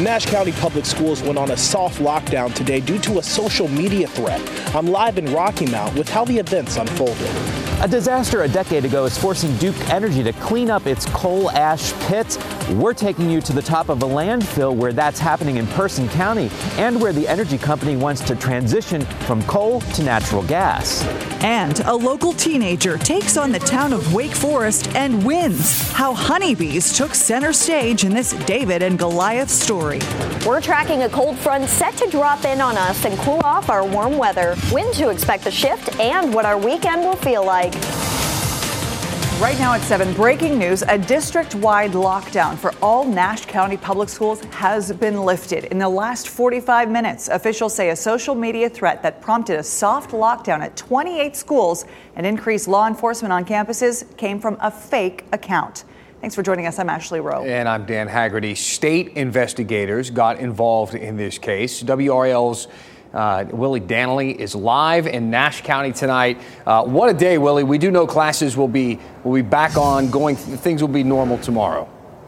Nash County Public Schools went on a soft lockdown today due to a social media threat. I'm live in Rocky Mount with how the events unfolded. A disaster a decade ago is forcing Duke Energy to clean up its coal ash pits. We're taking you to the top of a landfill where that's happening in Person County and where the energy company wants to transition from coal to natural gas. And a local teenager takes on the town of Wake Forest and wins. How honeybees took center stage in this David and Goliath story. We're tracking a cold front set to drop in on us and cool off our warm weather. When to expect the shift and what our weekend will feel like. Right now at 7, breaking news, a district-wide lockdown for all Nash County public schools has been lifted. In the last 45 minutes, officials say a social media threat that prompted a soft lockdown at 28 schools and increased law enforcement on campuses came from a fake account. Thanks for joining us. I'm Ashley Rowe. And I'm Dan Haggerty. State investigators got involved in this case. WRL's Willie Danley is live in Nash County tonight. What a day, Willie. We do know classes will be back on going. Things will be normal tomorrow.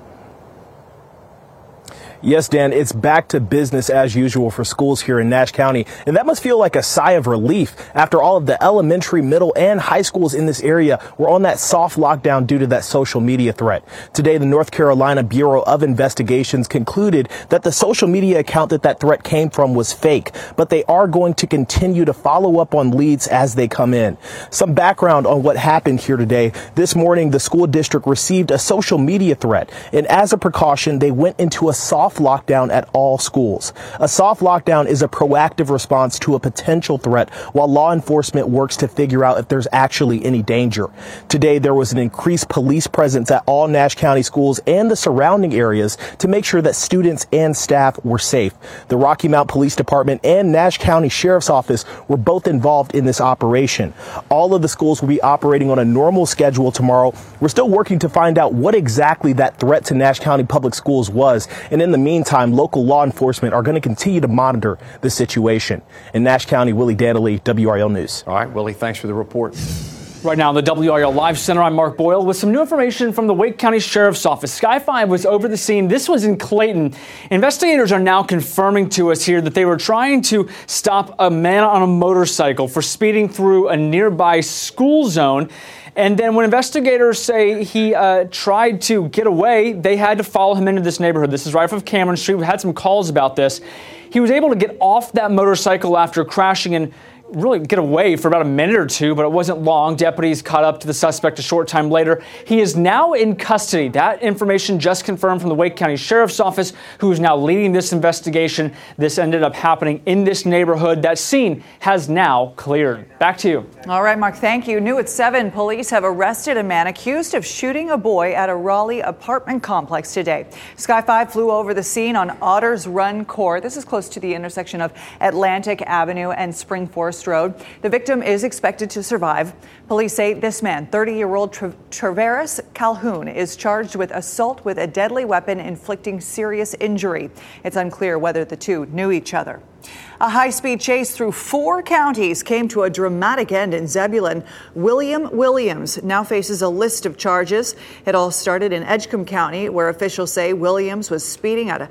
Yes, Dan, it's back to business as usual for schools here in Nash County. And that must feel like a sigh of relief after all of the elementary, middle, and high schools in this area were on that soft lockdown due to that social media threat. Today, the North Carolina Bureau of Investigations concluded that the social media account that threat came from was fake, but they are going to continue to follow up on leads as they come in. Some background on what happened here today. This morning, the school district received a social media threat, and as a precaution, they went into a soft lockdown at all schools. A soft lockdown is a proactive response to a potential threat while law enforcement works to figure out if there's actually any danger. Today, there was an increased police presence at all Nash County schools and the surrounding areas to make sure that students and staff were safe. The Rocky Mount Police Department and Nash County Sheriff's Office were both involved in this operation. All of the schools will be operating on a normal schedule tomorrow. We're still working to find out what exactly that threat to Nash County Public Schools was, and in the meantime, local law enforcement are going to continue to monitor the situation. In Nash County, Willie Danley, WRL News. All right, Willie, thanks for the report. Right now in the WRL Live Center, I'm Mark Boyle with some new information from the Wake County Sheriff's Office. Sky 5 was over the scene. This was in Clayton. Investigators are now confirming to us here that they were trying to stop a man on a motorcycle for speeding through a nearby school zone. And then when investigators say he tried to get away, they had to follow him into this neighborhood. This is right off of Cameron Street. We had some calls about this. He was able to get off that motorcycle after crashing and really get away for about a minute or two, but it wasn't long. Deputies caught up to the suspect a short time later. He is now in custody. That information just confirmed from the Wake County Sheriff's Office, who is now leading this investigation. This ended up happening in this neighborhood. That scene has now cleared. Back to you. All right, Mark, thank you. New at 7, police have arrested a man accused of shooting a boy at a Raleigh apartment complex today. Sky 5 flew over the scene on Otters Run Court. This is close to the intersection of Atlantic Avenue and Spring Forest Road. The victim is expected to survive. Police say this man, 30-year-old Traveris Calhoun, is charged with assault with a deadly weapon inflicting serious injury. It's unclear whether the two knew each other. A high-speed chase through 4 counties came to a dramatic end in Zebulon. William Williams now faces a list of charges. It all started in Edgecombe County, where officials say Williams was speeding at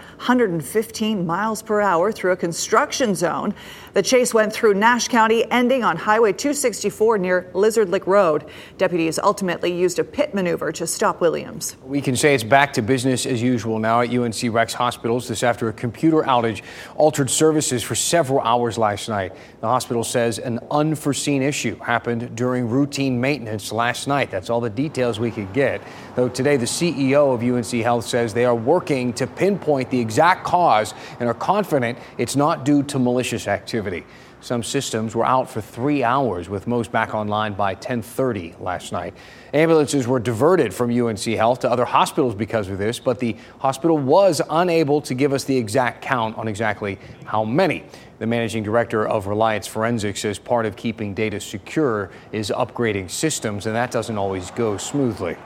115 miles per hour through a construction zone. The chase went through Nash County, ending on Highway 264 near Lizard Lick Road. Deputies ultimately used a pit maneuver to stop Williams. We can say it's back to business as usual now at UNC Rex hospitals. This after a computer outage altered services for several hours last night. The hospital says an unforeseen issue happened during routine maintenance last night. That's all the details we could get. Though today, the CEO of UNC Health says they are working to pinpoint the exact cause and are confident it's not due to malicious activity. Some systems were out for 3 hours, with most back online by 10:30 last night. Ambulances were diverted from UNC Health to other hospitals because of this, but the hospital was unable to give us the exact count on exactly how many. The managing director of Reliance Forensics says part of keeping data secure is upgrading systems, and that doesn't always go smoothly.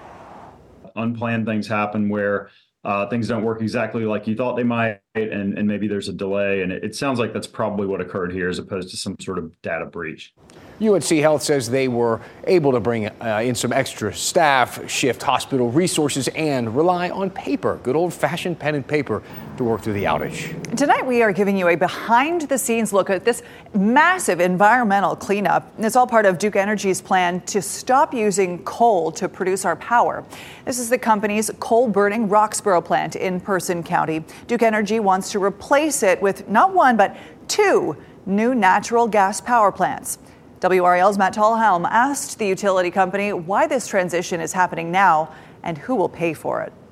Unplanned things happen where things don't work exactly like you thought they might, and maybe there's a delay. And it sounds like that's probably what occurred here as opposed to some sort of data breach. UNC Health says they were able to bring in some extra staff, shift hospital resources, and rely on paper, good old-fashioned pen and paper, to work through the outage. Tonight, we are giving you a behind-the-scenes look at this massive environmental cleanup. It's all part of Duke Energy's plan to stop using coal to produce our power. This is the company's coal-burning Roxboro plant in Person County. Duke Energy wants to replace it with not one, but 2 new natural gas power plants. WRAL's Matt Tallhelm asked the utility company why this transition is happening now and who will pay for it.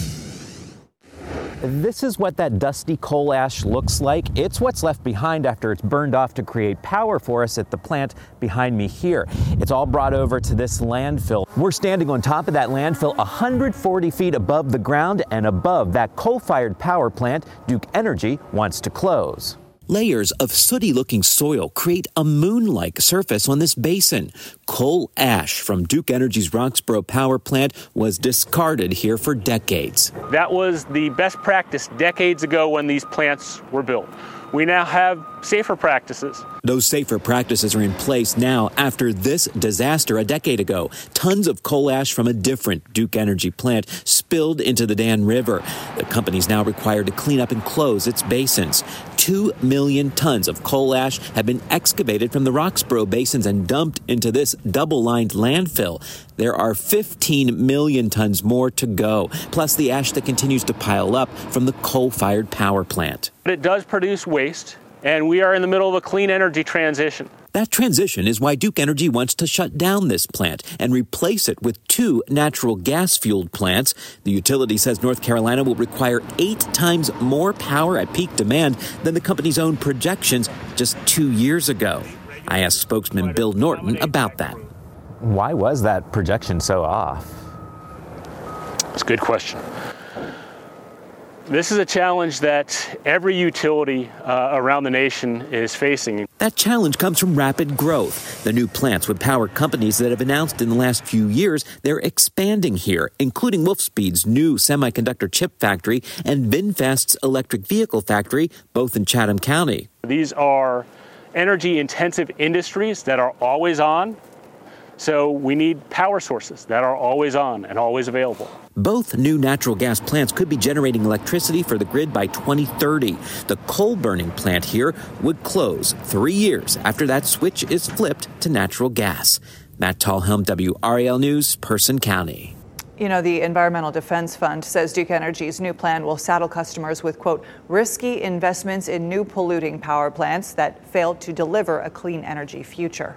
This is what that dusty coal ash looks like. It's what's left behind after it's burned off to create power for us at the plant behind me here. It's all brought over to this landfill. We're standing on top of that landfill 140 feet above the ground and above that coal-fired power plant Duke Energy wants to close. Layers of sooty-looking soil create a moon-like surface on this basin. Coal ash from Duke Energy's Roxboro power plant was discarded here for decades. That was the best practice decades ago when these plants were built. We now have safer practices. Those safer practices are in place now after this disaster a decade ago. Tons of coal ash from a different Duke Energy plant spilled into the Dan River. The company's now required to clean up and close its basins. 2 million tons of coal ash have been excavated from the Roxboro basins and dumped into this double-lined landfill. There are 15 million tons more to go, plus the ash that continues to pile up from the coal-fired power plant. It does produce waste, and we are in the middle of a clean energy transition. That transition is why Duke Energy wants to shut down this plant and replace it with 2 natural gas-fueled plants. The utility says North Carolina will require 8 times more power at peak demand than the company's own projections just 2 years ago. I asked spokesman Bill Norton about that. Why was that projection so off? It's a good question. This is a challenge that every utility around the nation is facing. That challenge comes from rapid growth. The new plants would power companies that have announced in the last few years they're expanding here, including Wolfspeed's new semiconductor chip factory and VinFast's electric vehicle factory, both in Chatham County. These are energy-intensive industries that are always on. So we need power sources that are always on and always available. Both new natural gas plants could be generating electricity for the grid by 2030. The coal-burning plant here would close 3 years after that switch is flipped to natural gas. Matt Tallhelm, WRAL News, Person County. You know, the Environmental Defense Fund says Duke Energy's new plan will saddle customers with, quote, risky investments in new polluting power plants that failed to deliver a clean energy future.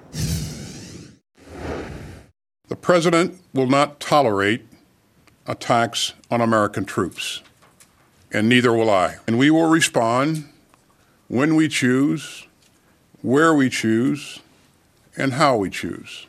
The president will not tolerate attacks on American troops, and neither will I. And we will respond when we choose, where we choose, and how we choose.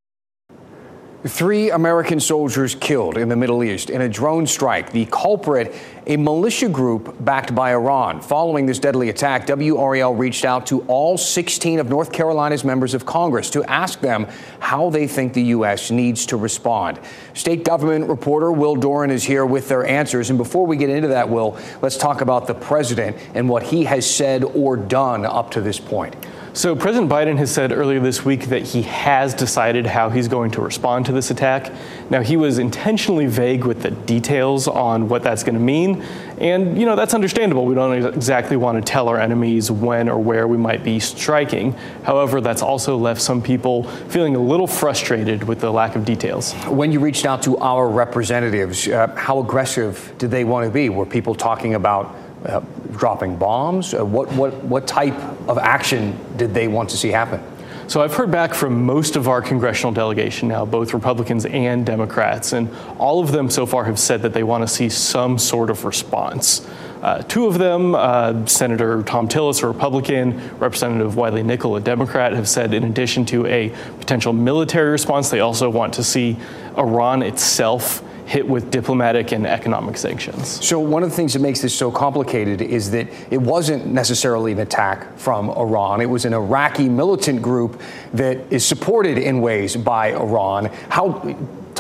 3 American soldiers killed in the Middle East in a drone strike. The culprit, a militia group backed by Iran. Following this deadly attack, WRAL reached out to all 16 of North Carolina's members of Congress to ask them how they think the U.S. needs to respond. State government reporter Will Doran is here with their answers. And before we get into that, Will, let's talk about the president and what he has said or done up to this point. So President Biden has said earlier this week that he has decided how he's going to respond to this attack. Now, he was intentionally vague with the details on what that's going to mean. And, you know, that's understandable. We don't exactly want to tell our enemies when or where we might be striking. However, that's also left some people feeling a little frustrated with the lack of details. When you reached out to our representatives, how aggressive did they want to be? Were people talking about dropping bombs? What type of action did they want to see happen? So I've heard back from most of our congressional delegation now, both Republicans and Democrats, and all of them so far have said that they want to see some sort of response. 2 of them, Senator Thom Tillis, a Republican, Representative Wiley Nickel, a Democrat, have said in addition to a potential military response, they also want to see Iran itself hit with diplomatic and economic sanctions. So one of the things that makes this so complicated is that it wasn't necessarily an attack from Iran. It was an Iraqi militant group that is supported in ways by Iran.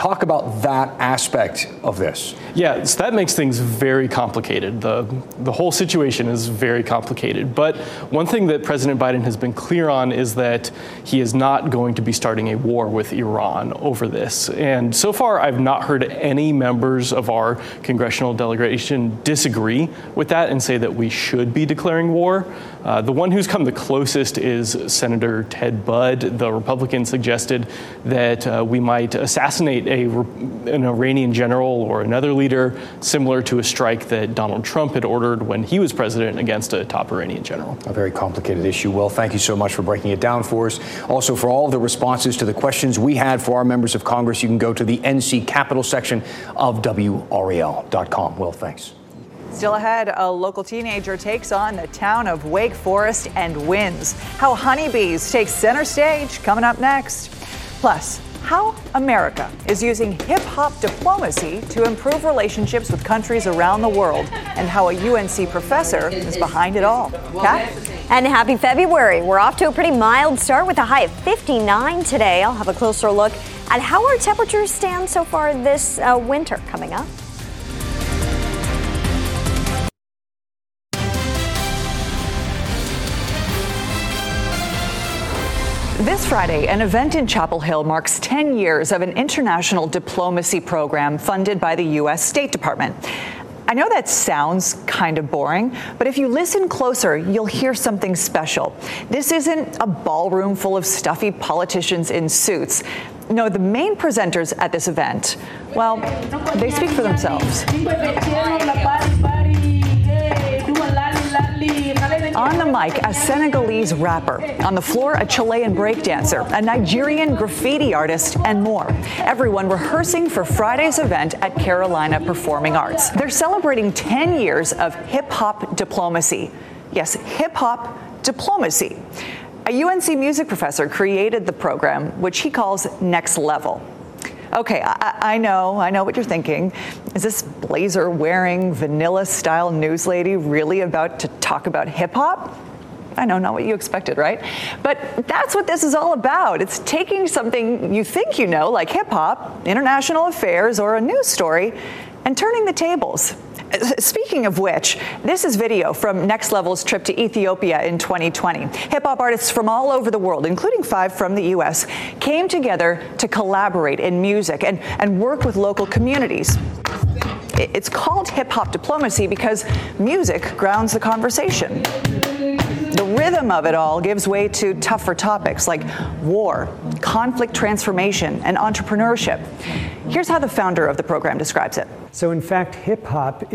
Talk about that aspect of this. Yeah, so that makes things very complicated. The whole situation is very complicated. But one thing that President Biden has been clear on is that he is not going to be starting a war with Iran over this. And so far, I've not heard any members of our congressional delegation disagree with that and say that we should be declaring war. The one who's come the closest is Senator Ted Budd. The Republican suggested that we might assassinate an Iranian general or another leader, similar to a strike that Donald Trump had ordered when he was president against a top Iranian general. A very complicated issue. Will, thank you so much for breaking it down for us. Also, for all of the responses to the questions we had for our members of Congress, you can go to the NC Capital section of WRAL.com. Will, thanks. Still ahead, a local teenager takes on the town of Wake Forest and wins. How honeybees take center stage coming up next. Plus, how America is using hip-hop diplomacy to improve relationships with countries around the world, and how a UNC professor is behind it all. Kat? And happy February. We're off to a pretty mild start with a high of 59 today. I'll have a closer look at how our temperatures stand so far this winter coming up. This Friday, an event in Chapel Hill marks 10 years of an international diplomacy program funded by the U.S. State Department. I know that sounds kind of boring, but if you listen closer, you'll hear something special. This isn't a ballroom full of stuffy politicians in suits. No, the main presenters at this event, well, they speak for themselves. On the mic, a Senegalese rapper. On the floor, a Chilean breakdancer, a Nigerian graffiti artist, and more. Everyone rehearsing for Friday's event at Carolina Performing Arts. They're celebrating 10 years of hip-hop diplomacy. Yes, hip-hop diplomacy. A UNC music professor created the program, which he calls Next Level. Okay, I know what you're thinking. Is this blazer-wearing, vanilla-style news lady really about to talk about hip-hop? I know, not what you expected, right? But that's what this is all about. It's taking something you think you know, like hip-hop, international affairs, or a news story, and turning the tables. Speaking of which, this is video from Next Level's trip to Ethiopia in 2020. Hip-hop artists from all over the world, including 5 from the U.S., came together to collaborate in music and work with local communities. It's called hip-hop diplomacy because music grounds the conversation. The rhythm of it all gives way to tougher topics like war, conflict transformation, and entrepreneurship. Here's how the founder of the program describes it. So in fact, hip-hop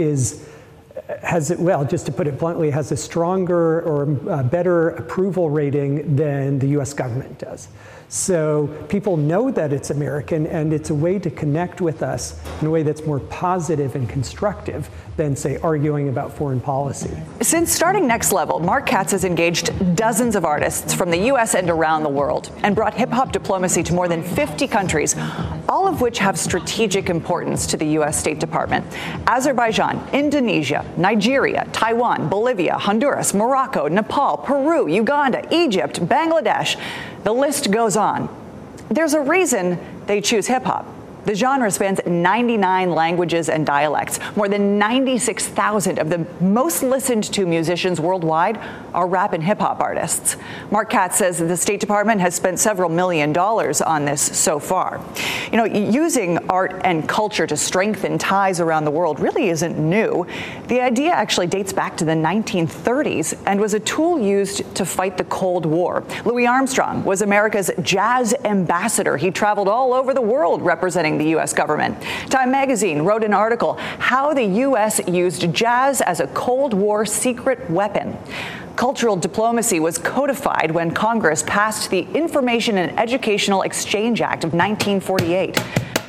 just to put it bluntly, has a stronger or better approval rating than the US government does. So people know that it's American, and it's a way to connect with us in a way that's more positive and constructive than, say, arguing about foreign policy. Since starting Next Level, Mark Katz has engaged dozens of artists from the U.S. and around the world and brought hip-hop diplomacy to more than 50 countries, all of which have strategic importance to the U.S. State Department. Azerbaijan, Indonesia, Nigeria, Taiwan, Bolivia, Honduras, Morocco, Nepal, Peru, Uganda, Egypt, Bangladesh. The list goes on. There's a reason they choose hip-hop. The genre spans 99 languages and dialects. More than 96,000 of the most listened to musicians worldwide are rap and hip-hop artists. Mark Katz says the State Department has spent several $1 million on this so far. You know, using art and culture to strengthen ties around the world really isn't new. The idea actually dates back to the 1930s and was a tool used to fight the Cold War. Louis Armstrong was America's jazz ambassador. He traveled all over the world representing the U.S. government. Time magazine wrote an article, How the U.S. Used Jazz as a Cold War Secret Weapon. Cultural diplomacy was codified when Congress passed the Information and Educational Exchange Act of 1948.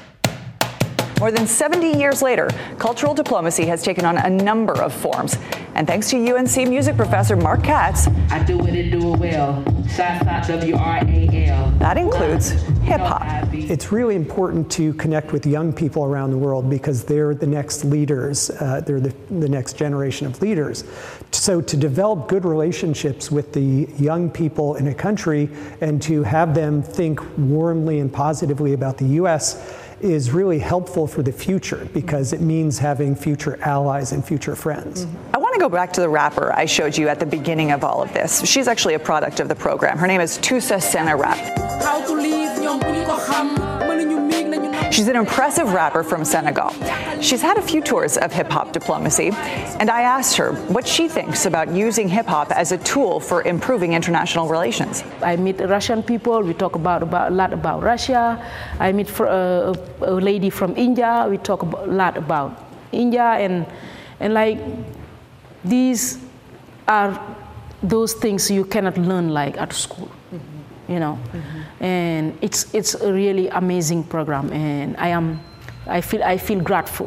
More than 70 years later, cultural diplomacy has taken on a number of forms. And thanks to UNC music professor Mark Katz, I do it and do it well. WRAL. That includes hip-hop. It's really important to connect with young people around the world because they're the next leaders. They're the next generation of leaders. So to develop good relationships with the young people in a country and to have them think warmly and positively about the U.S., is really helpful for the future because it means having future allies and future friends. I want to go back to the rapper I showed you at the beginning of all of this. She's actually a product of the program. Her name is Tusa Sena Rap. She's an impressive rapper from Senegal. She's had a few tours of hip-hop diplomacy, and I asked her what she thinks about using hip-hop as a tool for improving international relations. I meet Russian people. We talk about a lot about Russia. I meet a lady from India. We talk a lot about India, and like these are those things you cannot learn like at school. You know, and it's a really amazing program, and I feel grateful.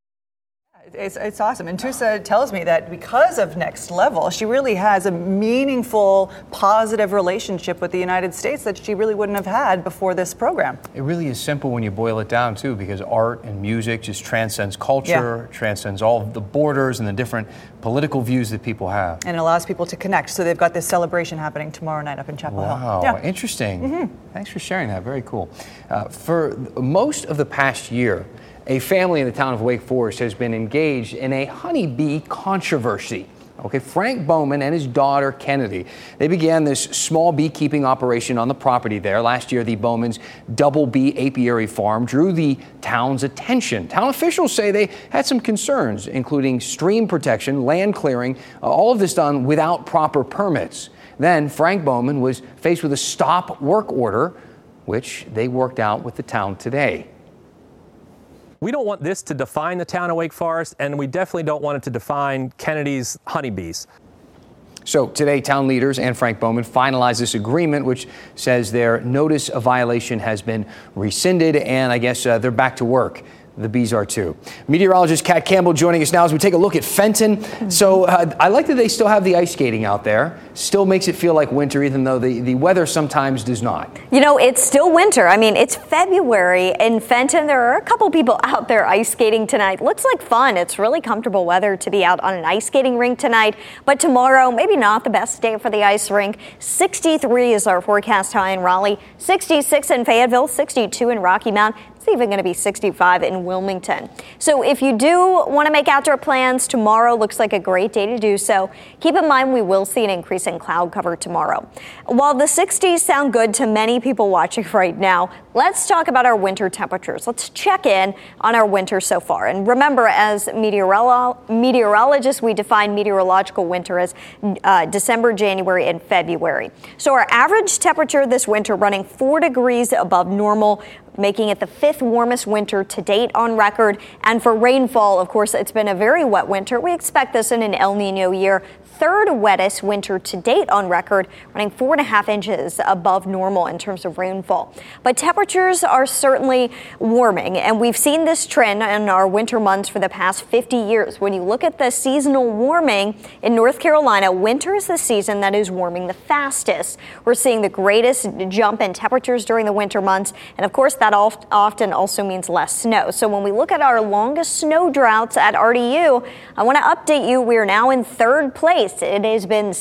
It's awesome. And Tusa tells me that because of Next Level, she really has a meaningful, positive relationship with the United States that she really wouldn't have had before this program. It really is simple when you boil it down, too, because art and music just transcends culture, transcends all of the borders and the different political views that people have. And it allows people to connect. So they've got this celebration happening tomorrow night up in Chapel Hill. Wow, interesting. Thanks for sharing that. Very cool. For most of the past year, a family in the town of Wake Forest has been engaged in a honeybee controversy. Okay, Frank Bowman and his daughter Kennedy, they began this small beekeeping operation on the property there. Last year, the Bowmans' double bee apiary farm drew the town's attention. Town officials say they had some concerns, including stream protection, land clearing, all of this done without proper permits. Then Frank Bowman was faced with a stop work order, which they worked out with the town today. We don't want this to define the town of Wake Forest, and we definitely don't want it to define Kennedy's honeybees. So today, town leaders and Frank Bowman finalized this agreement, which says their notice of violation has been rescinded, and I guess they're back to work. The bees are too. Meteorologist Kat Campbell joining us now as we take a look at Fenton. So I like that they still have the ice skating out there. Still makes it feel like winter, even though the weather sometimes does not. You know, it's still winter. I mean, it's February in Fenton. There are a couple people out there ice skating tonight. Looks like fun. It's really comfortable weather to be out on an ice skating rink tonight. But tomorrow, maybe not the best day for the ice rink. 63 is our forecast high in Raleigh, 66 in Fayetteville, 62 in Rocky Mount. It's even going to be 65 in Wilmington. So if you do want to make outdoor plans, tomorrow looks like a great day to do so. Keep in mind we will see an increase in cloud cover tomorrow. While the 60s sound good to many people watching right now, let's talk about our winter temperatures. Let's check in on our winter so far. And remember, as meteorologists, we define meteorological winter as December, January, and February. So our average temperature this winter running 4 degrees above normal, making it the 5th warmest winter to date on record. And for rainfall, of course, it's been a very wet winter. We expect this in an El Nino year. 3rd wettest winter to date on record, running 4.5 inches above normal in terms of rainfall. But temperatures are certainly warming, and we've seen this trend in our winter months for the past 50 years. When you look at the seasonal warming in North Carolina, winter is the season that is warming the fastest. We're seeing the greatest jump in temperatures during the winter months, and of course that often also means less snow. So when we look at our longest snow droughts at RDU, I want to update you. We are now in 3rd place. It has been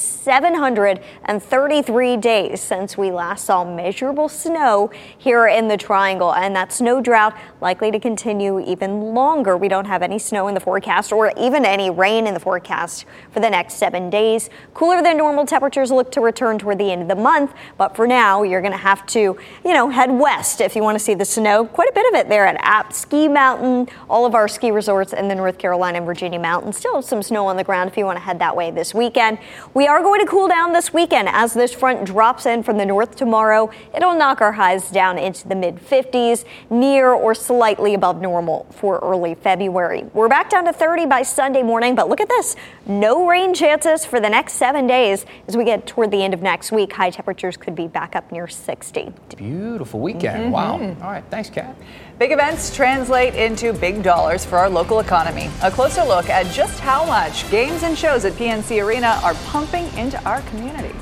733 days since we last saw measurable snow here in the Triangle, and that snow drought likely to continue even longer. We don't have any snow in the forecast or even any rain in the forecast for the next 7 days. Cooler than normal temperatures look to return toward the end of the month, but for now, you're going to have to, head west if you want to see the snow. Quite a bit of it there at App Ski Mountain, all of our ski resorts in the North Carolina and Virginia mountains. Still some snow on the ground if you want to head that way this weekend. We are going to cool down this weekend as this front drops in from the north tomorrow. It'll knock our highs down into the mid-50s, near or slightly above normal for early February. We're back down to 30 by Sunday morning, but look at this. No rain chances for the next 7 days. As we get toward the end of next week, high temperatures could be back up near 60. Beautiful weekend. Wow. All right. Thanks, Kat. Big events translate into big dollars for our local economy. A closer look at just how much games and shows at PNC Arena are pumping into our community.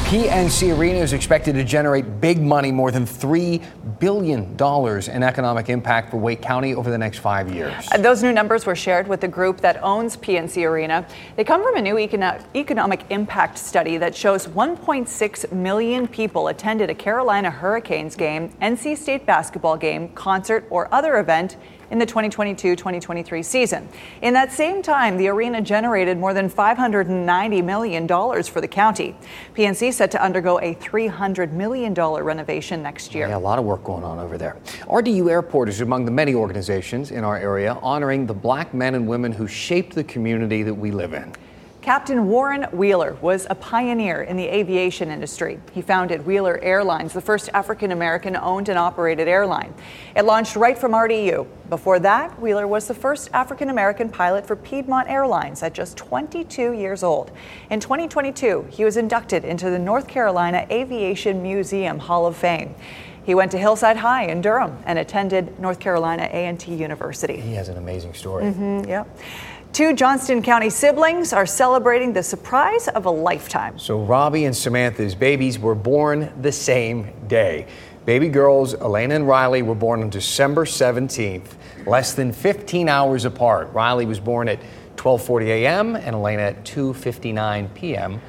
PNC Arena is expected to generate big money, more than $3 billion in economic impact for Wake County over the next 5 years. Those new numbers were shared with the group that owns PNC Arena. They come from a new economic impact study that shows 1.6 million people attended a Carolina Hurricanes game, NC State basketball game, concert, or other event in the 2022-2023 season. In that same time, the arena generated more than $590 million for the county. PNC set to undergo a $300 million renovation next year. Yeah, a lot of work going on over there. RDU Airport is among the many organizations in our area honoring the black men and women who shaped the community that we live in. Captain Warren Wheeler was a pioneer in the aviation industry. He founded Wheeler Airlines, the first African-American owned and operated airline. It launched right from RDU. Before that, Wheeler was the first African-American pilot for Piedmont Airlines at just 22 years old. In 2022, he was inducted into the North Carolina Aviation Museum Hall of Fame. He went to Hillside High in Durham and attended North Carolina A&T University. He has an amazing story. Yep. Two Johnston County siblings are celebrating the surprise of a lifetime. So Robbie and Samantha's babies were born the same day. Baby girls Elena and Riley were born on December 17th, less than 15 hours apart. Riley was born at 12:40 a.m. and Elena at 2:59 p.m.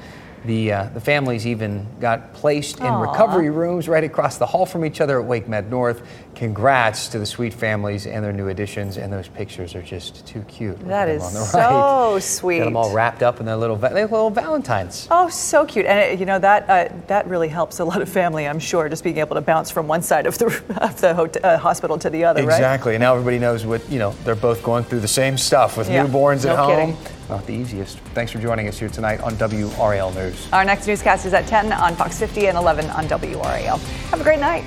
The families even got placed in recovery rooms right across the hall from each other at Wake Med North. Congrats to the Sweet families and their new additions, and those pictures are just too cute. That is so sweet. Got them all wrapped up in their little Valentines. Oh, so cute. And that really helps a lot of family, I'm sure, just being able to bounce from one side of the hospital to the other, right? Exactly. And now everybody knows what, they're both going through the same stuff with newborns at home. Kidding. Not the easiest. Thanks for joining us here tonight on WRAL News. Our next newscast is at 10 on Fox 50 and 11 on WRAL. Have a great night.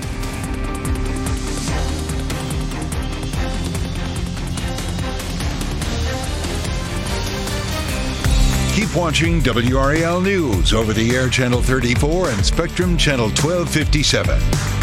Keep watching WRAL News over the air Channel 34 and Spectrum Channel 1257.